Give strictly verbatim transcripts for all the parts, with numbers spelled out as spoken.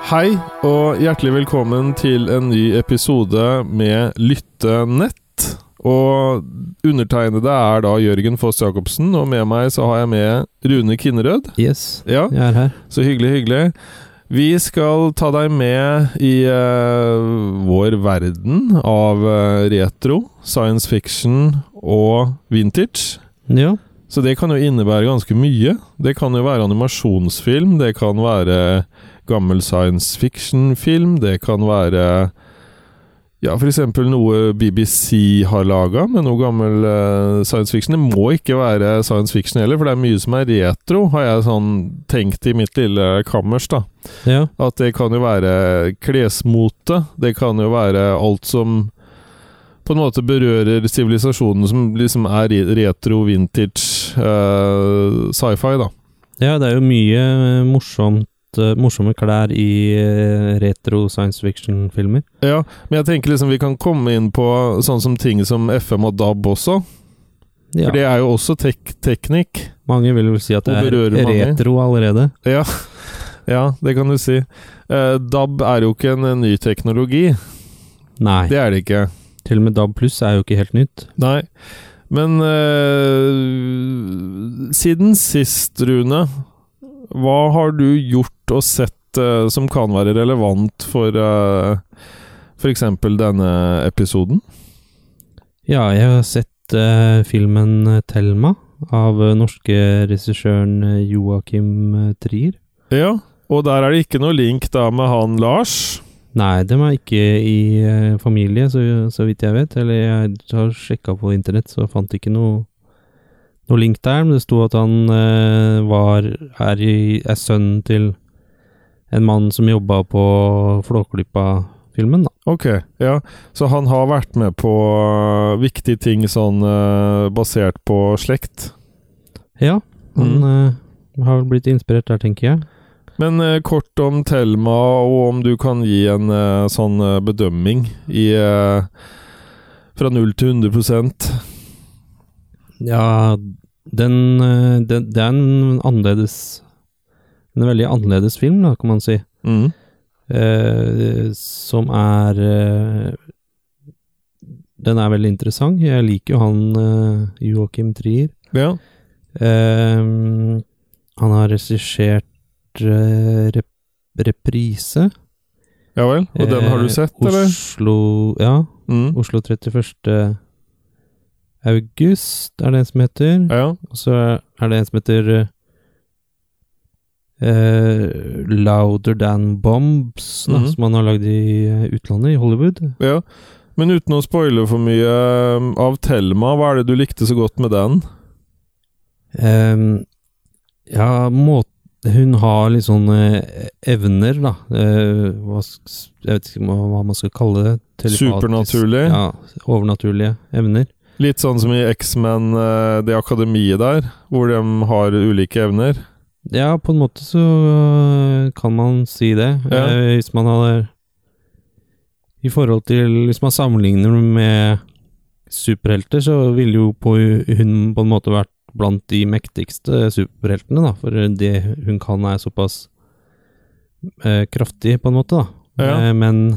Hei og hjertelig velkommen til en ny episode med Lyttenett. Og undertegnede er da Jørgen Foss Jacobsen, og med meg så har jeg med Rune Kinnerød. Yes, ja, jeg er her. Så hyggelig, hyggelig. Vi skal ta deg med i uh, vår verden av uh, retro, science fiction og vintage. Ja. Så det kan jo innebære ganske mye. Det kan jo være animasjonsfilm, det kan være gammel science fiction-film, det kan være ja, for eksempel noe B B C har laget med noe gammel uh, science fiction. Det må ikke være science fiction heller, for det er mye som er retro, har jeg sånn tenkt i mitt lille kammers da. Ja. At det kan jo være klesmote, det kan jo være alt som på en måte berører sivilisasjonen som liksom er retro, vintage, uh, sci-fi da. Ja, det er jo mye morsomt morsomme klær i retro science fiction-filmer. Ja, men jeg tenker liksom vi kan komme inn på sånn som ting som F M og D A B også. Ja. For det er jo også tek teknikk. Mange vil vel si at det er retro allerede. Ja. Ja, det kan du si. Uh, D A B er jo ikke en, en ny teknologi. Nei. Det er det ikke. Til og med D A B pluss er jo ikke helt nytt. Nei. Men uh, siden sist, Rune, hva har du gjort og sett uh, som kan være relevant for uh, for eksempel denne episoden? Ja, jeg har sett uh, filmen Thelma av uh, norske regissøren uh, Joachim Trier. Ja, og der er det ikke noe link da med han Lars? Nei, de er ikke i uh, familie, så, så vidt jeg vet. Eller jeg har sjekket på internett, så fant jeg ikke noe noe link der, men det stod at han uh, var, er, i, er sønnen til en mann som jobbet på Flåklypa-filmen da. Ok, ja. Så han har vært med på uh, viktige ting sånn uh, basert på slekt? Ja, han mm. uh, har blitt inspirert der, tenker jeg. Men uh, kort om Thelma, og om du kan gi en uh, sånn uh, bedømming i, uh, fra null til hundre prosent. Ja, den, den, det er en annerledes, en veldig annerledes film da, kan man si. Mm. Eh, som er, eh, den er veldig interessant. Jeg liker jo han, eh, Joachim Trier. Ja. Eh, han har regissert eh, rep reprise. Ja vel, og den har du sett, eh, eller? Oslo, ja, mm. Oslo trettiførste August er det en som heter. Ja. Og så er det en som heter uh, Louder Than Bombs, da, mm-hmm. som han har lagd i utlandet, i Hollywood. Ja, men uten å spoile for mye av Thelma, hva er det du likte så godt med den? Um, ja, måten hun har litt sånne evner, da. Uh, hva, jeg vet ikke hva man skal kalle det. Supernaturlig? Ja, overnaturlige evner. Litt sånn som i X-Men, det akademiet der, hvor de har ulike evner. Ja, på en måte så kan man si det. Ja. Eh, hvis man hadde i forhold til, hvis man sammenligner med superhelter, så ville jo på, hun på en måte vært blant de mektigste superheltene, da. For det hun kan er såpass eh, kraftig, på en måte, da. Ja. Eh, men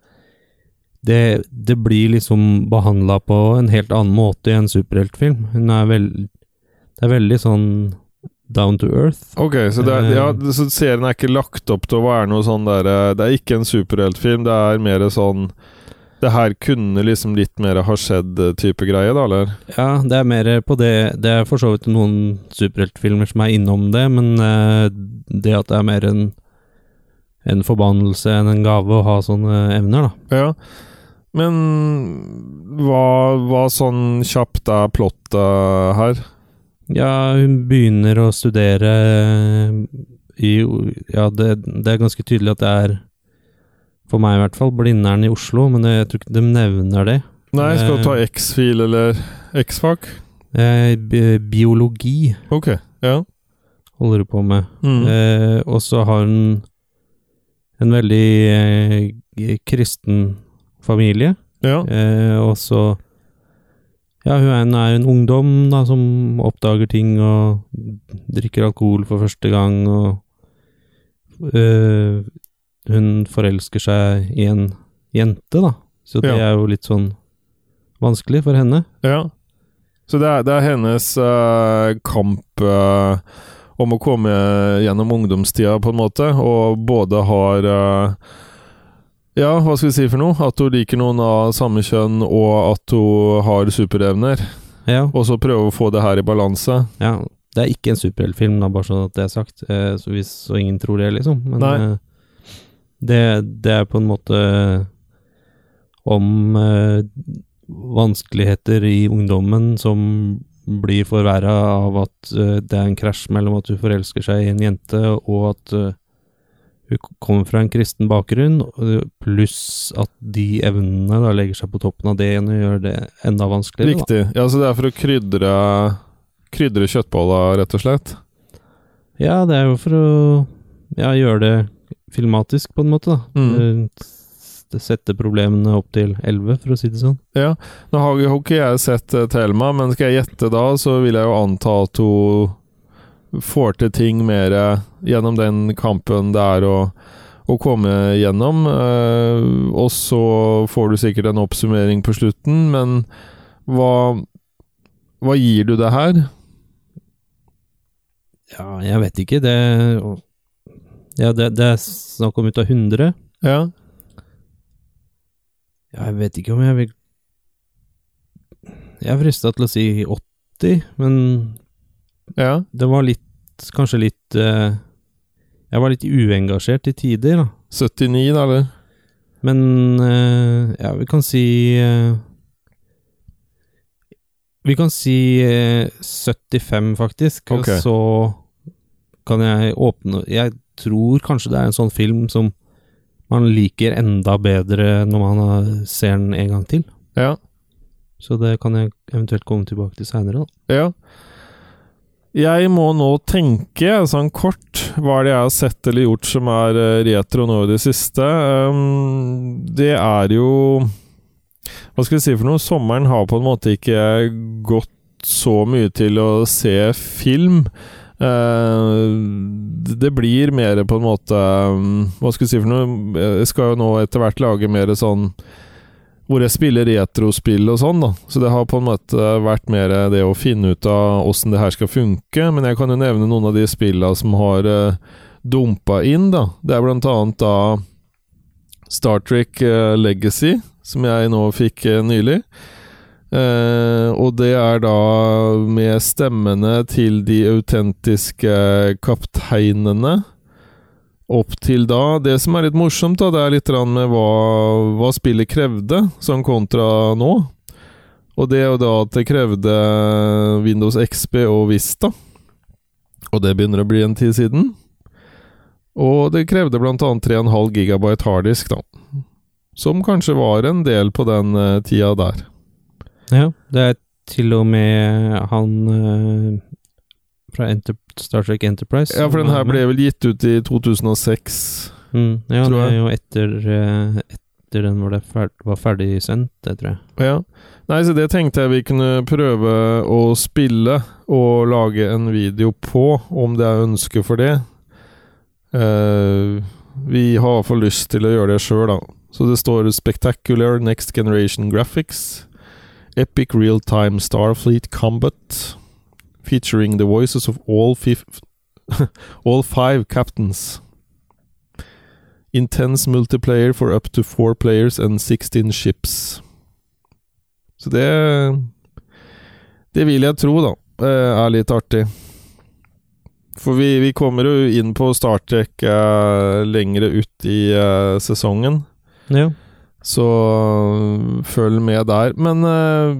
Det, det blir liksom behandlet på en helt annen måte i en superheltfilm. Hun er veld, det er veldig sånn down to earth. Ok, så, det er, ja, så serien er ikke lagt opp til å være noe sånn der, det er ikke en superheltfilm, det er mer sånn, det her kunne liksom litt mer ha skjedd type greie da, eller? Ja, det er mer på det, det er for så vidt noen superheltfilmer som er innom det, men uh, det at det er mer en, en forbannelse enn en gave å ha sånne evner da. Ja. Men hva, hva sånn kjapt er plottet her? Ja, hun begynner å studere i, ja, det, det er ganske tydelig at det er, for meg i hvert fall, Blindern i Oslo, men jeg tror ikke de nevner det. Nei, skal du ta X-fil eller X-fag? Eh, bi biologi. Ok, ja. Holder du på med. Mm. Eh, og så har hun en veldig eh, kristen familie. Ja. Eh, og så ja, hun er en, er en ungdom da, som oppdager ting og drikker alkohol for første gang og eh, hun forelsker seg i en jente, da. Så det Ja. er jo litt sånn vanskelig for henne. Ja. Så det er, det er hennes eh, kamp eh, om å komme gjennom ungdomstida, på en måte, og både har eh, ja, hva skal vi si for noe? At hun liker noen av samme kjønn, og at hun har superevner. Ja. Og så prøve å få det her i balanse. Ja, det er ikke en superheltfilm, da, bare sånn at det er sagt, eh, så, hvis, så ingen tror det, liksom. Men Nei. eh, det, det er på en måte om eh, vanskeligheter i ungdommen som blir forverret av at eh, det er en krasj mellom at du forelsker seg i en jente, og at eh, hun kommer fra en kristen bakgrunn, pluss at de evnene da legger seg på toppen av det igjen og gjør det enda vanskeligere. Riktig. Ja, så det er for å krydre, krydre kjøttbolla, rett og slett. Ja, det er jo for å ja, gjøre det filmatisk, på en måte. Da. Mm. Det setter problemene opp til elleve, for å si det sånn. Ja, nå har jo ikke jeg sett uh, Thelma, men skal jeg gjette da, så vil jeg jo anta at hun får til ting mer gjennom den kampen det er å, å komme gjennom. Uh, og så får du sikkert en oppsummering på slutten, men hva, hva gir du det her? Ja, jeg vet ikke. Det, ja, det, det er snakk om ut av hundre. Ja. Ja, jeg vet ikke om jeg vil Jeg er fristet til å si åtti, men Ja. det var litt, kanskje litt eh, jeg var litt uengasjert i tider, da. syttini, da, eller? Men eh, ja, vi kan si eh, vi kan si eh, syttifem, faktisk. Ok. Og så kan jeg åpne Jeg tror kanskje det er en sånn film som man liker enda bedre når man har- ser den en gang til. Ja. Så det kan jeg eventuelt komme tilbake til senere, da. Ja. Jeg må nå tenke, sånn kort, hva er det jeg har sett eller gjort som er eh, retro nå i det siste. Um, det er jo Hva skal vi si for noe? Sommeren har på en måte ikke gått så mye til å se film. Uh, det blir mer på en måte um, Hva skal vi si for noe? Jeg skal jo nå etter hvert lage mer sånn hvor jeg spiller retrospill og sånn, da. Så det har på en måte vært mer det å finne ut av hvordan det her skal funke. Men jeg kan jo nevne noen av de spillene som har uh, dumpa inn, da. Det er blant annet da Star Trek uh, Legacy, som jeg nå fikk uh, nylig. Uh, og det er da med stemmene til de autentiske kapteinene. Opp til da, det som er litt morsomt da, det er litt med hva, hva spillet krevde, sånn kontra nå. Og det er jo da at det krevde Windows X P og Vista. Og det begynner å bli en tid siden. Og det krevde blant annet tre komma fem gigabyte harddisk da. Som kanskje var en del på den uh, tida der. Ja, det er til og med han uh, fra Enter Star Trek Enterprise. Ja, for den her ble vel gitt ut i to tusen og seks. Mm, ja, tror det er jeg. jo etter, uh, etter den var, det ferd var ferdig sendt, det tror jeg. Ja. Nei, så det tenkte jeg vi kunne prøve å spille og lage en video på, om det er ønske for det. Uh, vi har i hvert fall lyst til å gjøre det selv da. Så det står Spectacular Next Generation Graphics, Epic Real-Time Starfleet Combat, featuring the voices of all, fif all five captains. Intense multiplayer for up to four players and sixteen ships. Så det det vil jeg tro da er litt artig. For vi, vi kommer jo inn på Star Trek eh, lengre ut i eh, sesongen. Ja. Så følg med der. Men eh,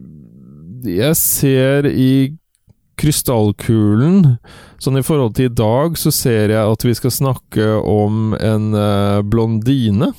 jeg ser i krystallkulen, sånn i forhold til i dag, så ser jeg at vi skal snakke om en eh, blondine.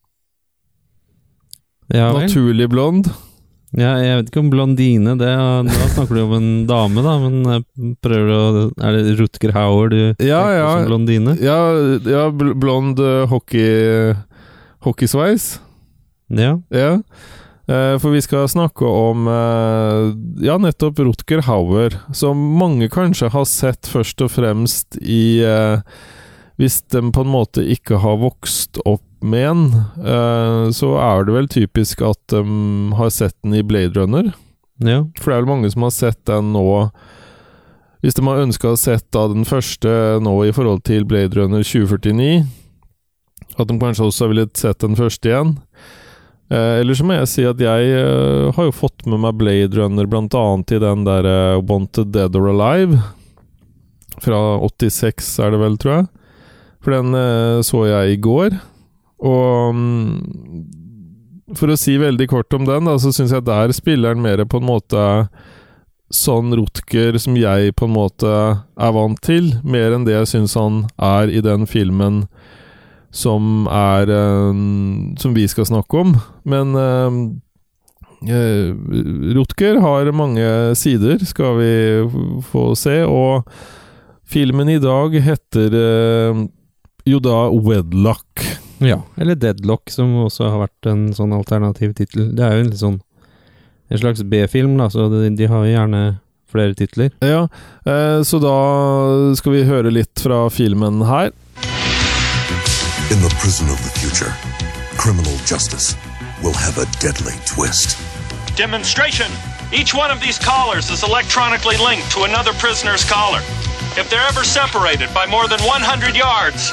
Ja, vel. Naturlig blond. Ja, jeg vet ikke om blondine, det, da snakker du om en dame da, men jeg prøver å, er det Rutger Hauer du Ja, tenker ja. som blondine? Ja, ja bl blond uh, hockey hockeysveis. Ja. Ja. Uh, for vi skal snakke om uh, ja, nettopp Rutger Hauer, som mange kanskje har sett først og fremst i uh, hvis de på en måte ikke har vokst opp med en, uh, så er det vel typisk at de har sett den i Blade Runner. Ja. For det er vel mange som har sett den nå. Hvis de har ønsket å sett da den første nå i forhold til Blade Runner tjue førtini, at de kanskje også ville sett den første igjen. Eh, eller så må jeg si at jeg eh, har jo fått med meg Blade Runner blant annet i den der eh, Wanted Dead or Alive fra åttiseks er det vel, tror jeg. For den eh, så jeg i går. Og um, for å si veldig kort om den da, så synes jeg der spiller den mer på en måte sånn Rutger som jeg på en måte er vant til, mer enn det jeg synes han er i den filmen som er um, som vi skal snakke om. Men um, uh, Rutger har mange sider, skal vi få se, og filmen i dag heter uh, jo da Wedlock. Ja, eller Deadlock, som også har vært en sånn alternativ titel. Det er jo en litt sånn en slags B-film, da, så de, de har jo gjerne flere titler. Ja, uh, så da skal vi høre litt fra filmen her. In the prison of the future, criminal justice will have a deadly twist. Demonstration! Each one of these collars is electronically linked to another prisoner's collar. If they're ever separated by more than one hundred yards...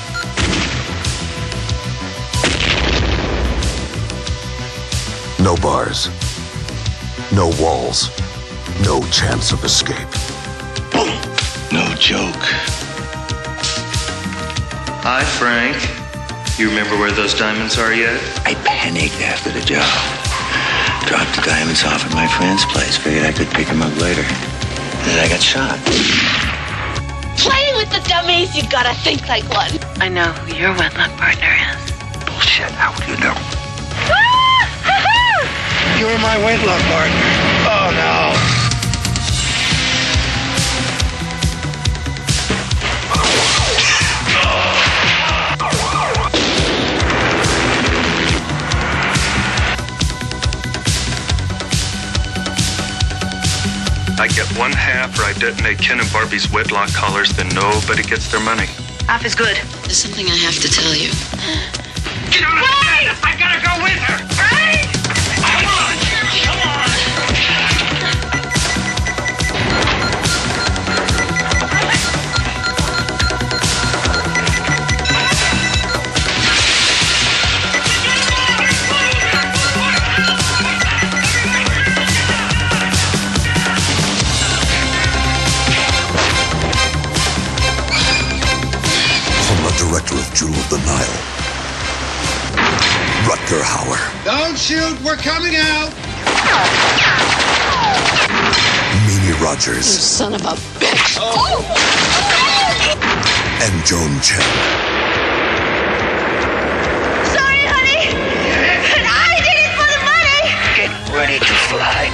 No bars. No walls. No chance of escape. Boom! No joke. Hi, Frank. You remember where those diamonds are yet? I panicked after the job. Dropped the diamonds off at my friend's place. Figured I could pick them up later. Then I got shot. Playing with the dummies, you gotta think like one. I know who your wedlock partner is. Bullshit, how would you know? You're my wedlock partner. Oh, no. I get one half or I detonate Ken and Barbie's wedlock collars, then nobody gets their money. Half is good. There's something I have to tell you. You don't understand! I gotta go with her! Right? Come on! Come on! Director of Jewel of the Nile, Rutger Hauer. Don't shoot, we're coming out! Mimi Rogers. You son of a bitch! Oh. And Joan Chen. Sorry, honey! But I did it for the money! Get ready to fly.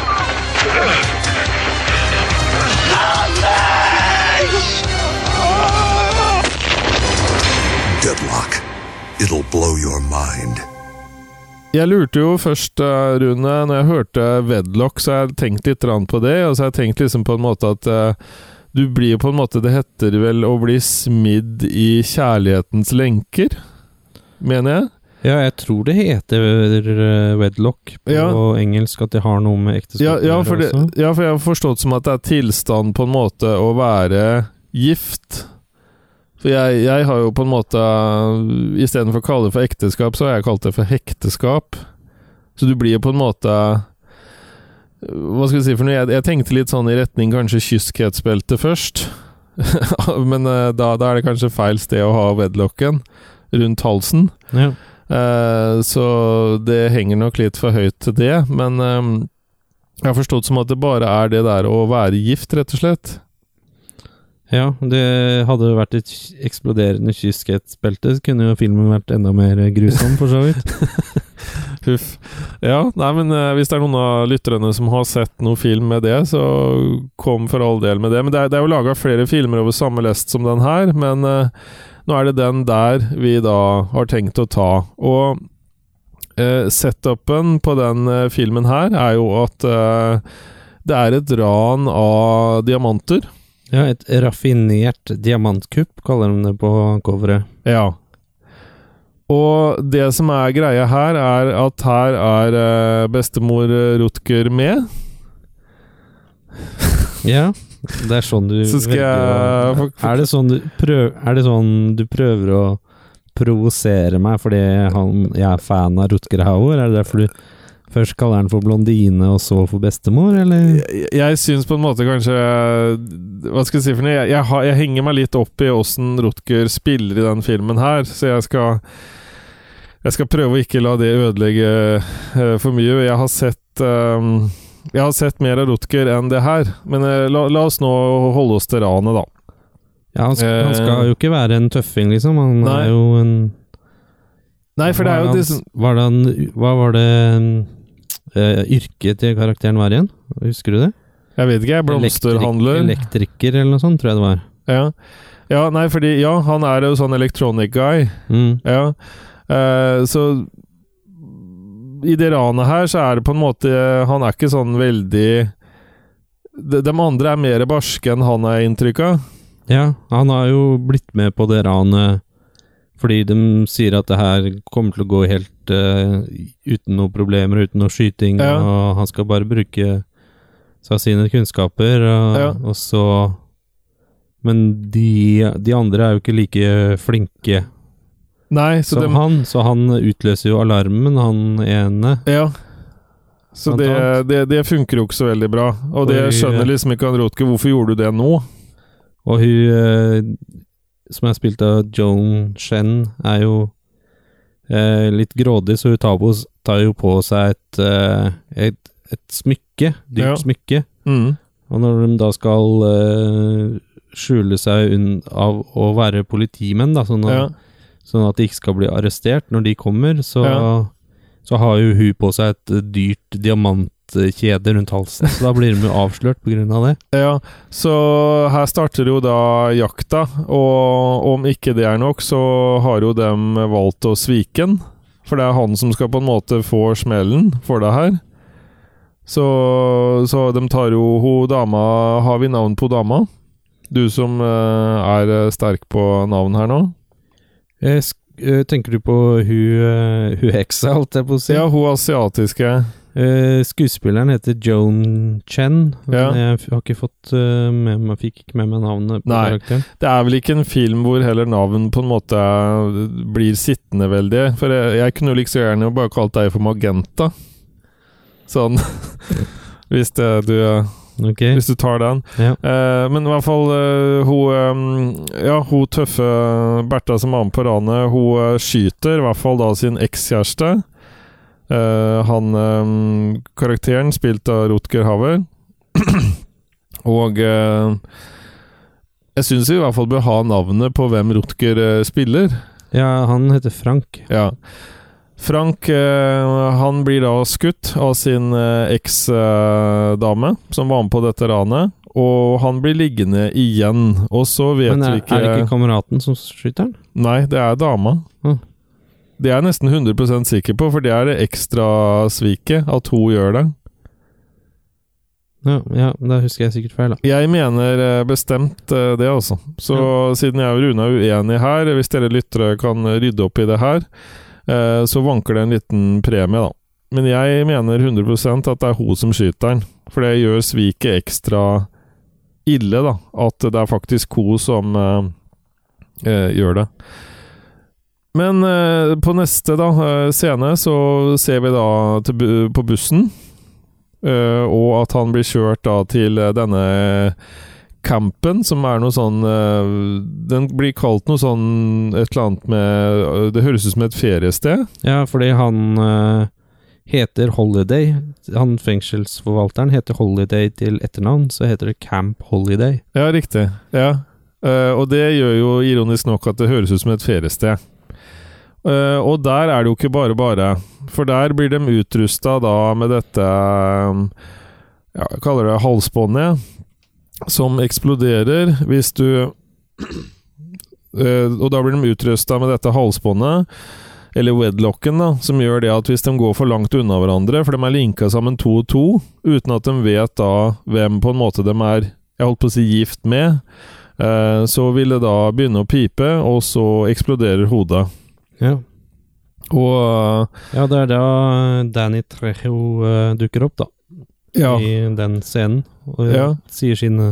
Deadlock. It'll blow your mind. Jeg lurte jo først, uh, Rune, når jeg hørte Wedlock, så har jeg tenkt litt på det, og så har jeg tenkt liksom på en måte at uh, du blir jo på en måte, det heter vel å bli smidd i kjærlighetens lenker, mener jeg? Ja, jeg tror det heter uh, Wedlock på ja. engelsk, at det har noe med ekteskap ja, ja, for det, også. Ja, for jeg har forstått som at det er tilstand på en måte å være gift. For jeg, jeg har jo på en måte, i stedet for å kalle det for ekteskap, så har jeg kalt det for hekteskap. Så du blir jo på en måte, hva skal jeg si for noe, jeg, jeg tenkte litt sånn i retning kanskje kyskhetsbelte først. Men uh, da, da er det kanskje feil sted å ha wedlocken rundt halsen. Ja. Uh, så det henger nok litt for høyt til det, men um, jeg har forstått som at det bare er det der å være gift, rett og slett. Ja, det hadde vært et eksploderende kyskhetsbelte, så kunne jo filmen vært enda mer grusom, for så vidt. Huff. Ja, nei, men uh, hvis det er noen av lytterne som har sett noen film med det, så kom for all del med det. Men det er, det er jo laget flere filmer over samme lest som den her, men uh, nå er det den der vi da har tenkt å ta. Og uh, setupen på den uh, filmen her er jo at uh, det er et ran av diamanter. Ja, et raffinert diamantkupp, kaller de det på coveret. Ja. Og det som er greia her, er at her er uh, bestemor Rutger med. Ja, det er sånn du Så skal jeg... å, er, det sånn du prøv, er det sånn du prøver å provosere meg fordi han, jeg er fan av Rutger Hauer? Er det derfor du først kaller han for blondine og så for bestemor, eller? Jeg, jeg synes på en måte kanskje hva skal jeg si for noe? Jeg, jeg, har, jeg henger meg litt opp i hvordan Rutger spiller i den filmen her, så jeg skal jeg skal prøve å ikke la det ødelegge uh, for mye. Jeg har sett um, jeg har sett mer av Rutger enn det her, men uh, la, la oss nå holde oss til ranet da. Ja, han skal, han skal jo ikke være en tøffing liksom, han Nei. er jo en Nei, for det er jo hans, det var det han, hva var det uh, yrket til karakteren var igjen? Husker du det? Jeg vet ikke, blomsterhandler. Elektrik, elektriker eller noe sånt, tror jeg det var. Ja, ja nei, fordi, ja, han er jo sånn electronic guy. Mm. Ja, uh, så i det ranet her så er det på en måte, han er ikke sånn veldig, de, de andre er mer barske enn han er inntrykk av. Ja, han har jo blitt med på det ranet fordi de sier at det her kommer til å gå helt uh, uten noen problemer, uten noe skyting, ja. Og han skal bare bruke så sine kunnskaper, og, ja. og så Men de, de andre er jo ikke like flinke Nei, så som dem, han, så han utløser jo alarmen, han ene. Ja, så det, det, det funker jo ikke så veldig bra, og det skjønner liksom ikke han Rutger, hvorfor gjorde du det nå? Og hun uh, som er spilt av Joan Shen, er jo eh, litt grådig, så hun tar, på, tar jo på seg et, eh, et, et smykke, dyrt ja. smykke. Mm. Og når de da skal eh, skjule seg unn av å være politimenn, da, sånn, at, ja. sånn at de ikke skal bli arrestert når de kommer, så, ja. så har jo hun på seg et dyrt diamantkjede rundt halsen, så da blir de jo avslørt på grunn av det. Ja, så her starter jo da jakta, og om ikke det er nok, så har jo dem valgt å svike den, for det er han som skal på en måte få smellen for det her. Så, så de tar jo hun dama, har vi navn på dama? Du som uh, er sterk på navn her nå? Jeg uh, tenker du på hun, uh, hun heksa, holdt jeg på å si? Ja, hun asiatiske. Uh, skuespilleren heter Joan Chen. Ja. Jeg har ikke fått uh, med meg, fikk ikke med meg navnet på Nei, karakteren. Det er vel ikke en film hvor heller navn på en måte blir sittende veldig. For jeg, jeg kunne jo liksom gjerne bare kalt deg for Magenta. Sånn. Hvis det, du okay. Hvis du tar den. Ja. Uh, men i hvert fall uh, hun, um, ja, hun tøffe Bertha som var med på ranet, hun uh, skyter i hvert fall da sin ekskjæreste. Uh, han um, karakteren spilt av Rutger Hauer. Og uh, jeg synes vi i hvert fall bør ha navnet på hvem Rutger uh, spiller. Ja, han heter Frank. Ja. Frank, uh, han blir da skutt av sin uh, eks-dame uh, som var med på dette ranet, og han blir liggende igjen, og så vet Men er, vi ikke... er det ikke kameraten som skyter han? Nei, det er dama. Mm. Det er jeg nesten hundre prosent sikker på, for det er det ekstra sviket at hun gjør det. Ja, ja, da husker jeg sikkert feil da. Jeg mener bestemt det altså. Så ja. Siden jeg og Rune er uenige her, hvis dere lyttere kan rydde opp i det her, så vanker det en liten premie da. Men jeg mener hundre prosent at det er hun som skyter den, for det gjør sviket ekstra ille da, at det er faktisk hun som uh, uh, gjør det. Men uh, på neste da, uh, scene så ser vi da til bu på bussen, uh, og at han blir kjørt da til uh, denne campen, som er noe sånn, uh, den blir kalt noe sånn, et eller annet med, uh, det høres ut som et feriested. Ja, fordi han uh, heter Holiday, han fengselsforvalteren heter Holiday til etternavn, så heter det Camp Holiday. Ja, riktig, ja. Uh, og det gjør jo ironisk nok at det høres ut som et feriested. Uh, og der er det jo ikke bare bare, for der blir de utrustet da med dette, um, ja, jeg kaller det halsbåndet, som eksploderer hvis du, uh, og da blir de utrustet med dette halsbåndet, eller wedlocken da, som gjør det at hvis de går for langt unna hverandre, for de er linket sammen to og to, uten at de vet da hvem på en måte de er jeg holdt på å si gift med, eh, så vil det da begynne å pipe, og så eksploderer hodet. Ja. Og Ja, det er da Danny Trejo uh, dukker opp, da. ja, I den scenen. Og Ja. sier sine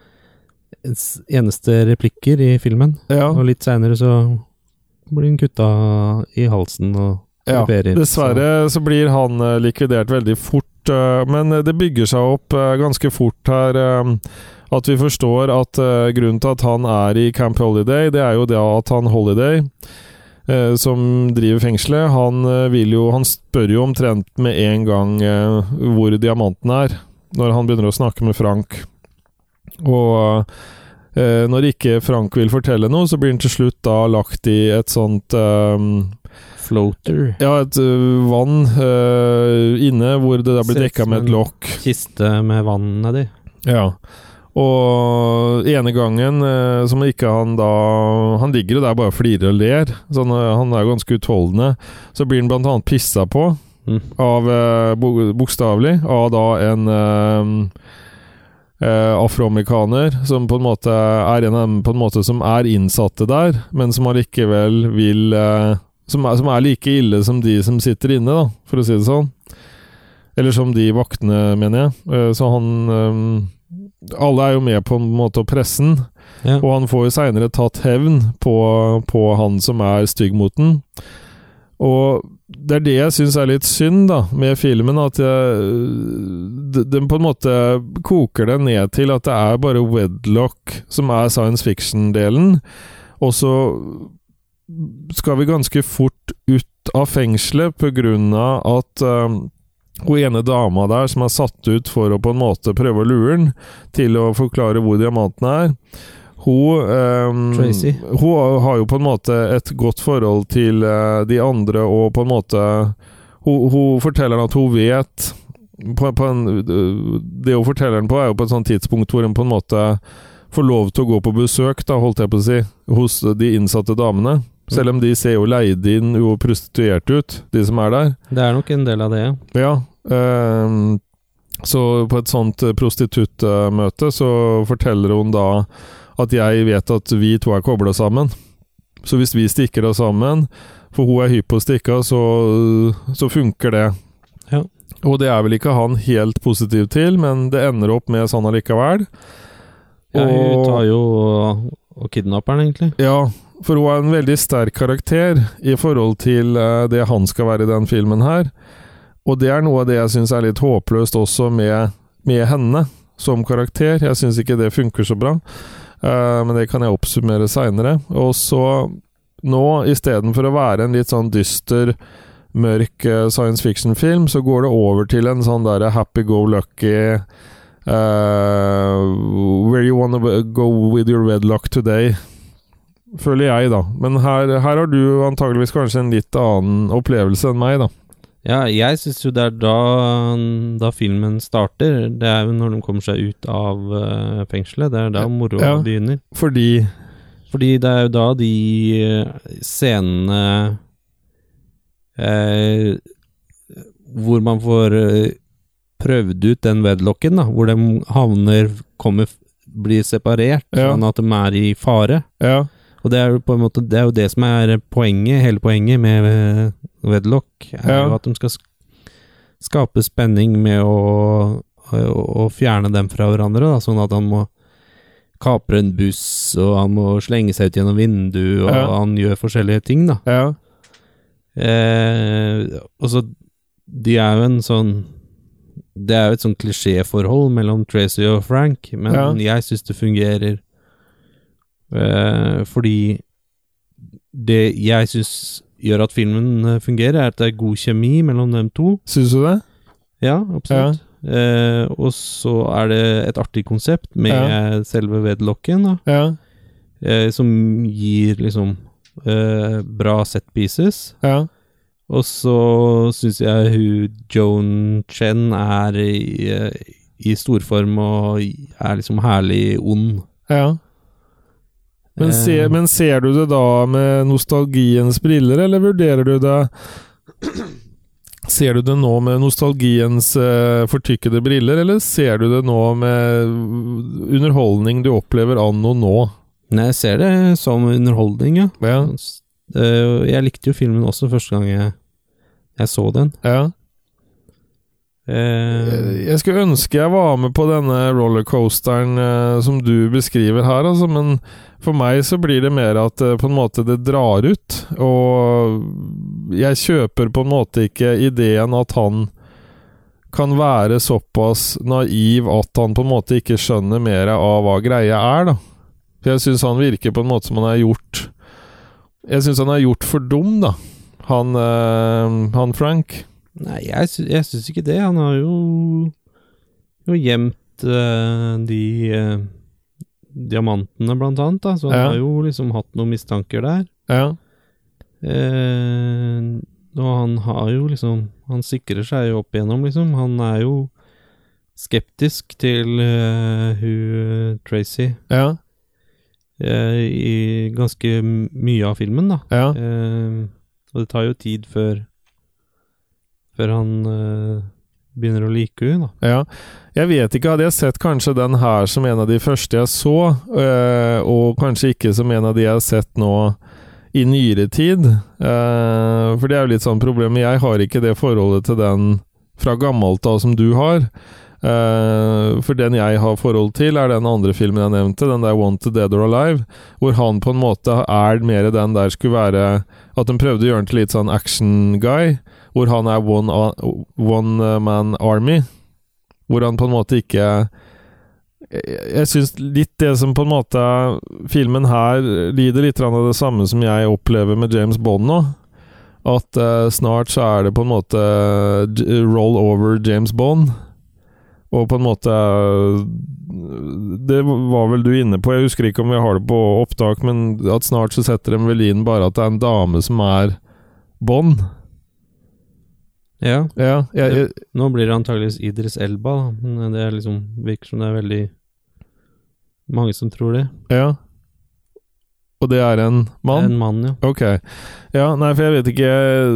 s- eneste replikker i filmen. ja, Og litt senere så blir han kutta i halsen og ja. kreperer. Dessverre så blir han eh, likvidert veldig fort, eh, men det bygger seg opp eh, ganske fort her, eh, at vi forstår at eh, grunnen til at han er i Camp Holiday, det er jo det at han Holiday, eh, som driver fengselet, han eh, vil jo, han spør jo omtrent med en gang eh, hvor diamanten er, når han begynner å snakke med Frank. Og eh, når ikke Frank vil fortelle noe, så blir han til slutt da lagt i et sånt eh, Floater. ja, et uh, vann uh, inne, hvor det da blir Ser ut dekka som med et en lokk. Kiste med vann nedi. Ja. Og ene gangen uh, som ikke han da Han ligger jo der bare og flirer og ler. Sånn, uh, han er ganske utholdende. Så blir han blant annet pissa på, Mm. av uh, bo- bokstavelig, av da en uh, uh, afroamerikaner som på en måte er en av dem på en måte som er innsatte der, men som allikevel vil uh, Som er, som er like ille som de som sitter inne, da, for å si det sånn. Eller som de vaktene, mener jeg. Eh, Så han um, Alle er jo med på en måte å presse den, Ja. og han får jo senere tatt hevn på, på han som er stygg mot den. Og det er det jeg syns er litt synd da med filmen, at jeg, den på en måte koker det ned til at det er bare Wedlock som er science fiction-delen, og så skal vi ganske fort ut av fengselet på grunn av at um, hun ene dama der som er satt ut for å på en måte prøve å lure den til å forklare hvor diamanten er, hun, um, Tracy. hun har jo på en måte et godt forhold til uh, de andre, og på en måte hun, hun forteller at hun vet på, på en, det hun forteller den på er jo på et sånt tidspunkt hvor hun på en måte får lov til å gå på besøk, da holdt jeg på å si, hos de innsatte damene. Selv om de ser jo leid inn og prostituert ut, de som er der. Det er nok en del av det, ja. Ja. Um, så på et sånt prostituttmøte så forteller hun da at jeg vet at vi to er koblet sammen. Så hvis vi stikker da sammen, for hun er hypp på å stikke, så, så funker det. Ja. Og det er vel ikke han helt positiv til, men det ender opp med sånn allikevel. Ja, hun tar jo og kidnapper den, egentlig. Ja, for hun er en veldig sterk karakter i forhold til uh, det han skal være i den filmen her. Og det er noe av det jeg synes er litt håpløst også med, med henne som karakter. Jeg synes ikke det funker så bra, uh, men det kan jeg oppsummere senere. Og så nå, i stedet for å være en litt sånn dyster, mørk uh, science fiction-film, så går det over til en sånn der happy-go-lucky uh, where you wanna go with your wedlock today, føler jeg da. Men her, her har du antageligvis kanskje en litt annen opplevelse enn meg da. Ja, jeg synes jo det er da, da filmen starter. Det er jo når de kommer seg ut av uh, fengselet. Det er da moroa Ja, begynner. Fordi Fordi det er jo da de uh, scenene uh, hvor man får uh, prøvd ut den wedlocken, da, hvor de havner, kommer, blir separert, Ja. sånn at de er i fare. Ja. Og det er jo på en måte, det er jo det som er poenget, hele poenget med uh, wedlock, er Ja. jo at de skal sk- skape spenning med å, å, å fjerne dem fra hverandre, da, sånn at han må kapre en buss, og han må slenge seg ut gjennom vindu, og Ja. han gjør forskjellige ting, da. Ja. Eh, og så, de er jo en sånn, det er jo et sånn klisjéforhold mellom Tracy og Frank, men Ja. jeg synes det fungerer, eh, fordi det jeg synes gjør at filmen eh, fungerer, er at det er god kjemi mellom dem to. Synes du det? Ja, absolutt. Eh, og så er det et artig konsept med Ja. selve wedlocken, da, Ja. eh, som gir liksom eh, bra set pieces. Ja. Og så synes jeg hun Joan Chen er i, i storform og er liksom herlig ond. Ja. Men, se, men ser du det da med nostalgiens briller, eller vurderer du det Ser du det nå med nostalgiens uh, fortykkede briller, eller ser du det nå med underholdning du opplever anno nå? Nei, jeg ser det som underholdning, ja. Ja. Uh, jeg likte jo filmen også første gang jeg, jeg så den. Ja. Uh, jeg skulle ønske jeg var med på denne rollercoasteren uh, som du beskriver her, altså, men for meg så blir det mer at uh, på en måte det drar ut, og jeg kjøper på en måte ikke ideen at han kan være såpass naiv at han på en måte ikke skjønner mer av hva greia er, da. For jeg synes han virker på en måte som han er gjort Jeg synes han er gjort for dum, da. Han, uh, han Frank. Nei, jeg, sy jeg synes ikke det. Han har jo, jo gjemt uh, de uh, diamantene, blant annet, da. Så han ja. har jo liksom hatt noen mistanker der. Ja. Uh, og han har jo liksom Han sikrer seg jo opp igjennom, liksom. Han er jo skeptisk til uh, hun Tracy. Ja. Uh, I ganske mye av filmen, da. Ja. Uh, og det tar jo tid før før han uh, begynner å like henne, da. Ja, jeg vet ikke, hadde jeg sett kanskje den her som en av de første jeg så, uh, og kanskje ikke som en av de jeg har sett nå i nyere tid, uh, for det er jo litt sånn problem, jeg har ikke det forholdet til den fra gammelt da som du har, uh, for den jeg har forhold til er den andre filmen jeg nevnte, den der Wanted Dead or Alive, hvor han på en måte er mer den der skulle være, at den prøvde å gjøre den til litt sånn action guy, hvor han er one, one man army, hvor han på en måte ikke jeg, jeg synes litt det som på en måte filmen her lider litt av det samme som jeg opplever med James Bond nå, at uh, snart så er det på en måte roll over James Bond, og på en måte det var vel du inne på, jeg husker ikke om vi har det på opptak, men at snart så setter de vel inn bare at det er en dame som er Bond. Ja, ja jeg, jeg, nå blir det antageligvis Idris Elba, da. Men det er liksom, virker som det er veldig mange som tror det. Ja. Og det er en mann? En mann, ja. Ok. Ja, nei, for jeg vet ikke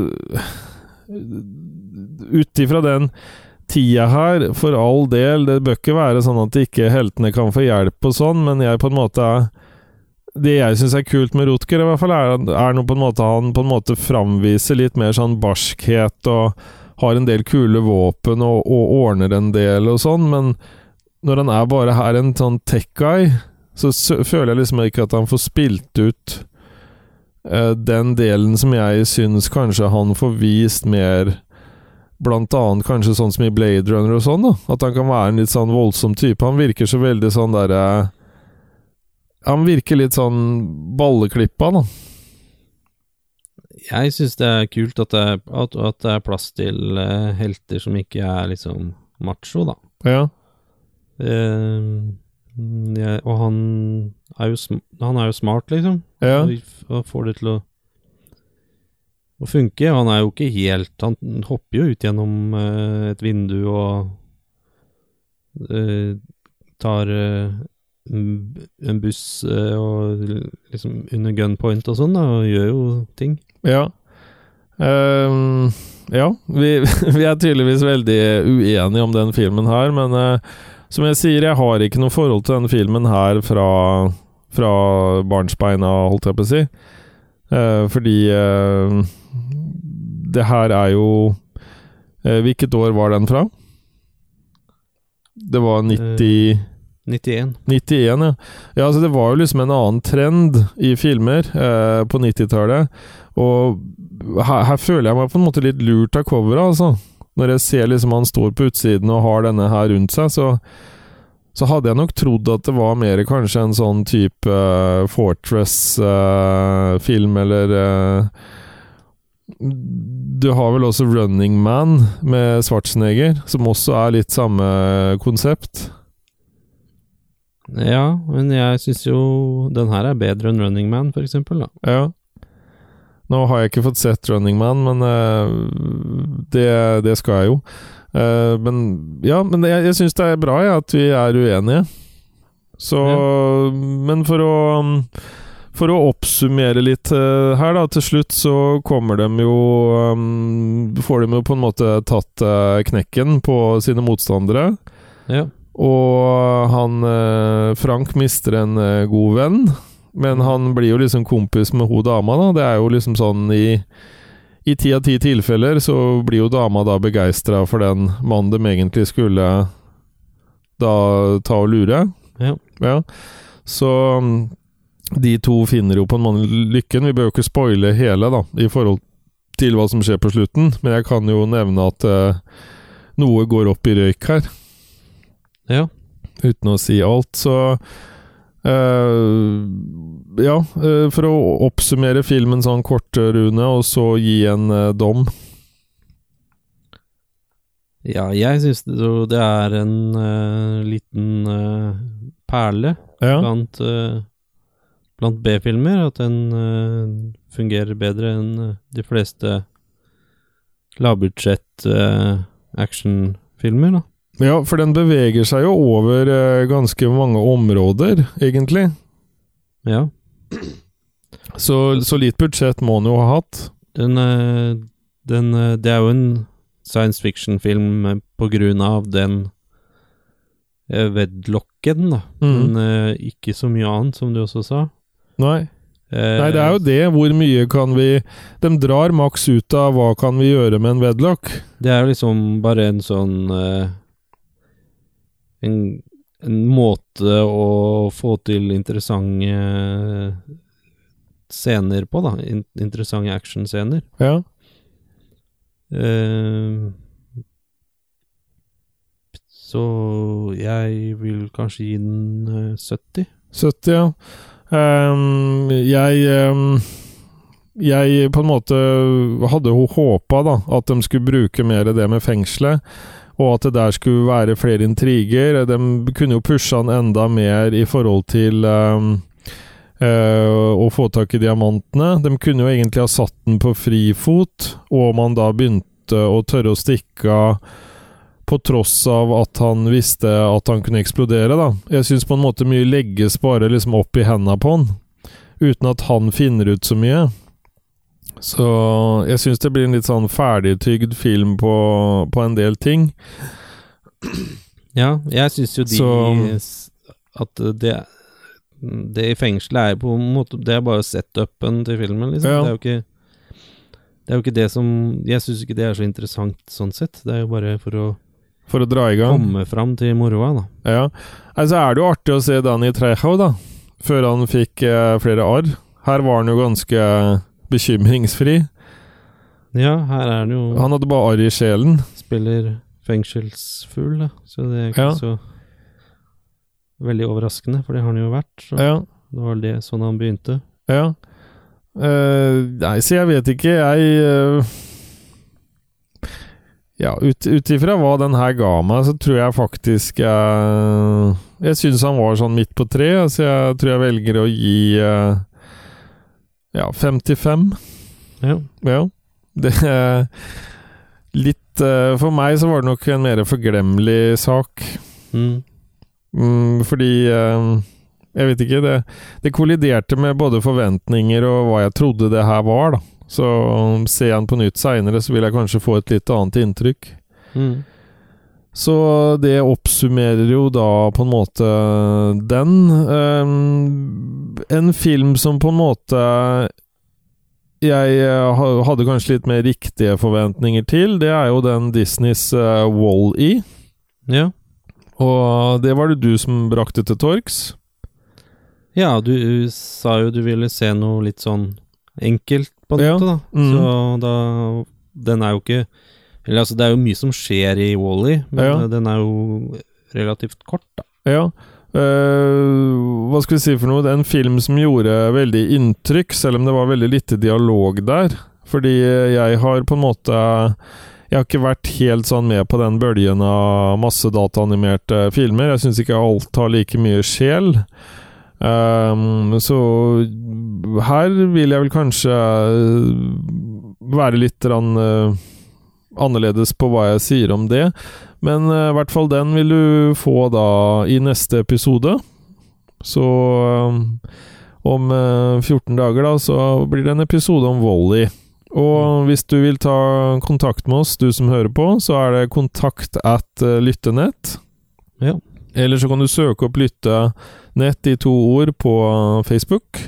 utifra den tida her, for all del, det bør ikke være sånn at ikke heltene kan få hjelp og sånn, men jeg på en måte det jeg synes er kult med Rutger i hvert fall er, er noe på en måte han på en måte framviser litt mer sånn barskhet og har en del kule våpen og, og ordner en del og sånn, men når han er bare her en sånn tech guy, så føler jeg liksom ikke at han får spilt ut uh, den delen som jeg synes kanskje han får vist mer, blant annet kanskje sånn som i Blade Runner og sånn da, at han kan være en litt sånn voldsom type, han virker så veldig sånn der uh, han virker litt sånn balleklippa, da. Jeg synes det er kult at det er, at, at det er plass til uh, helter som ikke er liksom macho, da. Ja. Uh, ja og han er, jo han er jo smart, liksom. Ja. Og, og får det til å, å funke. Han er jo ikke helt... Han hopper jo ut gjennom uh, et vindu og uh, tar... Uh, en buss uh, og liksom under gunpoint og sånn da, og gjør jo ting. Ja. Um, ja, vi, vi er tydeligvis veldig uenige om den filmen her, men uh, som jeg sier, jeg har ikke noe forhold til den filmen her fra, fra barnsbeina, holdt jeg på å si. Uh, fordi uh, det her er jo uh, hvilket år var den fra? Det var nitti... Uh, nittien. nittien, ja. Ja, altså det var jo liksom en annen trend i filmer eh, på nittitallet, og her, her føler jeg meg på en måte litt lurt av coveret, altså. Når jeg ser liksom han står på utsiden og har denne her rundt seg, så, så hadde jeg nok trodd at det var mer kanskje en sånn type uh, Fortress-film, uh, eller uh, du har vel også Running Man med Schwarzenegger, som også er litt samme konsept. Ja, men jeg synes jo den her er bedre enn Running Man, for eksempel, da. Ja. Nå har jeg ikke fått sett Running Man, men uh, det, det skal jeg jo. Uh, men ja, men jeg, jeg synes det er bra ja, at vi er uenige. Så, ja. Men for å, for å oppsummere litt uh, her da, til slutt så kommer de jo um, får de jo på en måte tatt uh, knekken på sine motstandere. Ja. Og han uh, Frank mister en uh, god venn, men han blir jo liksom kompis med ho dama da. Det er jo liksom sånn i i ti av ti tilfeller så blir jo dama da begeistret for den mannen de egentlig skulle da ta og lure. Ja. Ja. Så de to finner jo på en måte lykken. Vi bør jo ikke spoile hele da, i forhold til hva som skjer på slutten, men jeg kan jo nevne at uh, noe går opp i røyk her. Ja. Uten å si alt, så uh, ja, uh, for å oppsummere filmen sånn kort, Rune, og så gi en uh, dom. Ja, jeg synes det, det er en uh, liten uh, perle ja. blant, uh, blant B-filmer, at den uh, fungerer bedre enn uh, de fleste lavbudsjett uh, actionfilmer, da. Ja, for den beveger seg jo over uh, ganske mange områder, egentlig. Ja. Så, så litt budsjett må den jo ha hatt. Den, uh, den uh, det er jo en science fiction-film på grunn av den uh, vedlokken, da. Mm. Men uh, ikke så mye annet, som du også sa. Nei. Uh, Nei, det er jo det. Hvor mye kan vi... De drar maks ut av hva kan vi gjøre med en vedlokk. Det er jo liksom bare en sånn... Uh, en, en måte å få til interessante scener på, da. In, interessante actionscener. Ja. Uh, så jeg vil kanskje gi den uh, sytti. sytti, ja. Um, jeg um, jeg på en måte hadde jo håpet da, at de skulle bruke mer det med fengselet, og at det der skulle være flere intriger. De kunne jo pushe han enda mer i forhold til um, uh, å få tak i diamantene. De kunne jo egentlig ha satt den på frifot, og man da begynte å tørre å stikke av på tross av at han visste at han kunne eksplodere da. Jeg synes på en måte mye legges bare liksom opp i hendene på han, uten at han finner ut så mye. Så jeg synes det blir en litt sånn ferdigtygd film på, på en del ting. Ja, jeg synes jo de så, at det, det i fengselet er på en måte, det er bare set-upen til filmen, liksom. Ja. Det er jo ikke det er jo ikke det som, jeg synes ikke det er så interessant sånn sett. Det er jo bare for å For å dra i gang. Komme fram til moroa, da. Ja. Altså er det jo artig å se Danny Trejo, da. Før han fikk eh, flere arr. Her var han jo ganske bekymringsfri. Ja, her er han jo... Han hadde bare arr i sjelen. Spiller fengselsfugl, da. Så det er ikke ja. så veldig overraskende, for det har han jo vært. Så ja. det var det sånn han begynte. Ja. Uh, nei, så jeg vet ikke. Jeg... Uh Ja, ut, ut ifra hva den her ga meg, så tror jeg faktisk jeg, jeg synes han var sånn midt på tre, så jeg tror jeg velger å gi ja, femtifem. Ja. Ja. Det er litt for meg så var det nok en mer forglemmelig sak. Mm. Mm, fordi jeg vet ikke, det, det kolliderte med både forventninger og hva jeg trodde det her var, da. Så ser jeg den på nytt senere, så vil jeg kanskje få et litt annet inntrykk. Mm. Så det oppsummerer jo da på en måte den. Um, en film som på en måte jeg hadde kanskje litt mer riktige forventninger til, det er jo den Disneys uh, Wall-E. Ja. Og det var det du som brakte til torgs. Ja, du sa jo du ville se noe litt sånn enkelt på en ja. måte da. Mm. Så da, den er jo ikke, eller altså det er jo mye som skjer i Wall-E, men ja. den er jo relativt kort da. Ja, uh, hva skal vi si for noe? Det er en film som gjorde veldig inntrykk, selv om det var veldig lite dialog der, fordi jeg har på en måte, jeg har ikke vært helt sånn med på den bølgen av masse dataanimerte filmer. Jeg synes ikke alt har like mye sjel. Um, så her vil jeg vel kanskje være litt rann, uh, annerledes på hva jeg sier om det, men uh, i hvert fall den vil du få da i neste episode. Så um, om uh, fjorten dager da, så blir det en episode om Wall-E. Og hvis du vil ta kontakt med oss, du som hører på, så er det kontakt at uh, lyttenett. Ja. Eller så kan du søke opp lyttenett i to ord på Facebook.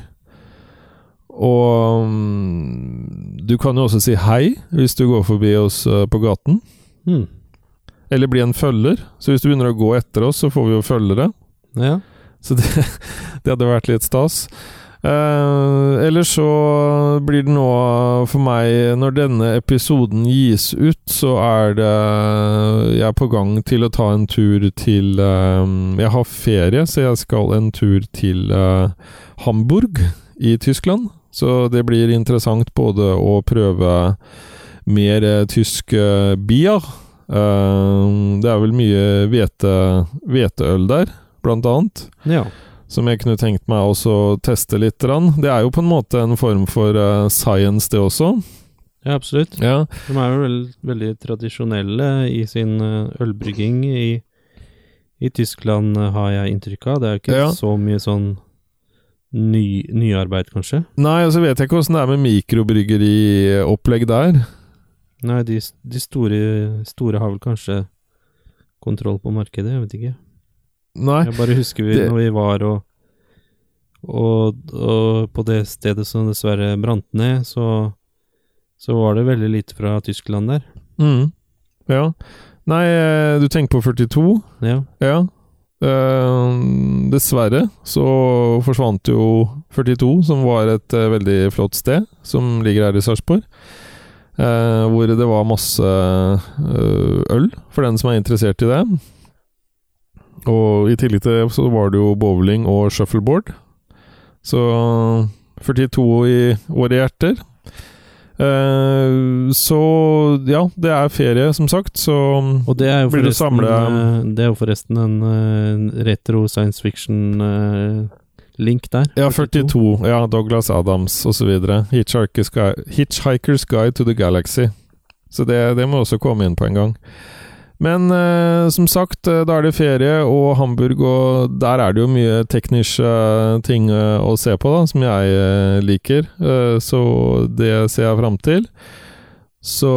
Og um, du kan jo også si hei hvis du går forbi oss uh, på gaten. Mm. Eller bli en følger. Så hvis du begynner å gå etter oss, så får vi jo følgere. Ja. Så det, det hadde vært litt stas. Eh, eller så blir det nå for meg, når denne episoden gis ut, så er det jeg er på gang til å ta en tur til eh, jeg har ferie, så jeg skal en tur til eh, Hamburg i Tyskland. Så det blir interessant både å prøve mer eh, tysk eh, bier. Uh, det er vel mye hvete, hveteøl der, blant annet. Ja. Som jeg kunne tenkt meg også teste litt. Det er jo på en måte en form for uh, science, det også. Ja, absolutt. Ja. De er jo veld, veldig tradisjonelle i sin ølbrygging. I, i Tyskland har jeg inntrykk av. Det er jo ikke ja. så mye sånn ny, nyarbeid, kanskje. Nei, altså vet jeg ikke hvordan det er med mikrobryggeri-opplegg der. Nei, de, de store, store har vel kanskje kontroll på markedet, jeg vet ikke. Nei. Jeg bare husker vi, det... når vi var og, og, og på det stedet som dessverre brant ned, så, så var det veldig lite fra Tyskland der. Mm. Ja. Nei, du tenker på førtito? Ja. Ja. Uh, dessverre så forsvant jo førtito, som var et uh, veldig flott sted, som ligger her i Sarpsborg. Uh, hvor det var masse uh, øl for den som er interessert i det. Og i tillegg til det så var det jo bowling og shuffleboard. Så førtito i våre hjerter. Uh, så ja, det er ferie som sagt. Så og det er jo blir det samle Det er jo forresten en uh, retro science fiction uh, link der. Ja, førtito. Ja, Douglas Adams og så videre. Hitchhiker's Guide, Hitchhiker's Guide to the Galaxy. Så det, det må også komme inn på en gang. Men eh, som sagt, da er det ferie og Hamburg, og der er det jo mye tekniske ting eh, å se på da, som jeg eh, liker. Eh, så det ser jeg frem til. Så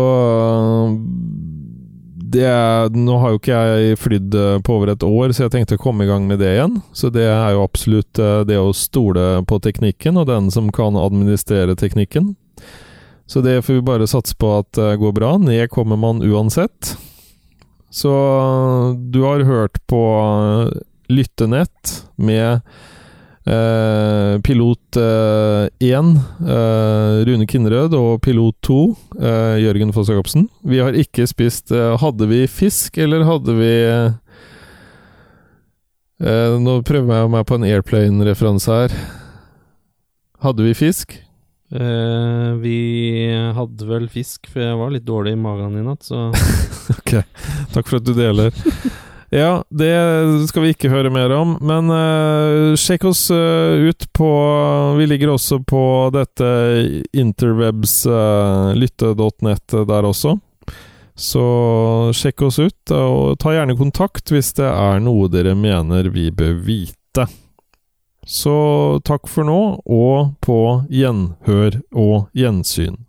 det er, nå har jo ikke jeg flydd på over et år, så jeg tenkte å komme i gang med det igjen. Så det er jo absolutt det å stole på teknikken, og den som kan administrere teknikken. Så det får vi bare satse på at det går bra. Ned kommer man uansett. Så du har hørt på lyttenett med eh, pilot én, eh, eh, Rune Kinnerød, og pilot to, eh, Jørgen Foss Jacobsen. Vi har ikke spist eh, Hadde vi fisk, eller hadde vi eh, Nå prøver jeg meg på en Airplane-referanse her. Hadde vi fisk? Eh, vi hadde vel fisk, for jeg var litt dårlig i magen i natt, så ok, takk for at du deler. Ja, det skal vi ikke høre mer om, men uh, sjekk oss uh, ut på vi ligger også på dette interwebs uh, lytte punktum nett der også, så sjekk oss ut, og ta gjerne kontakt hvis det er noe dere mener vi bør vite. Så takk for nå, og på gjenhør og gjensyn.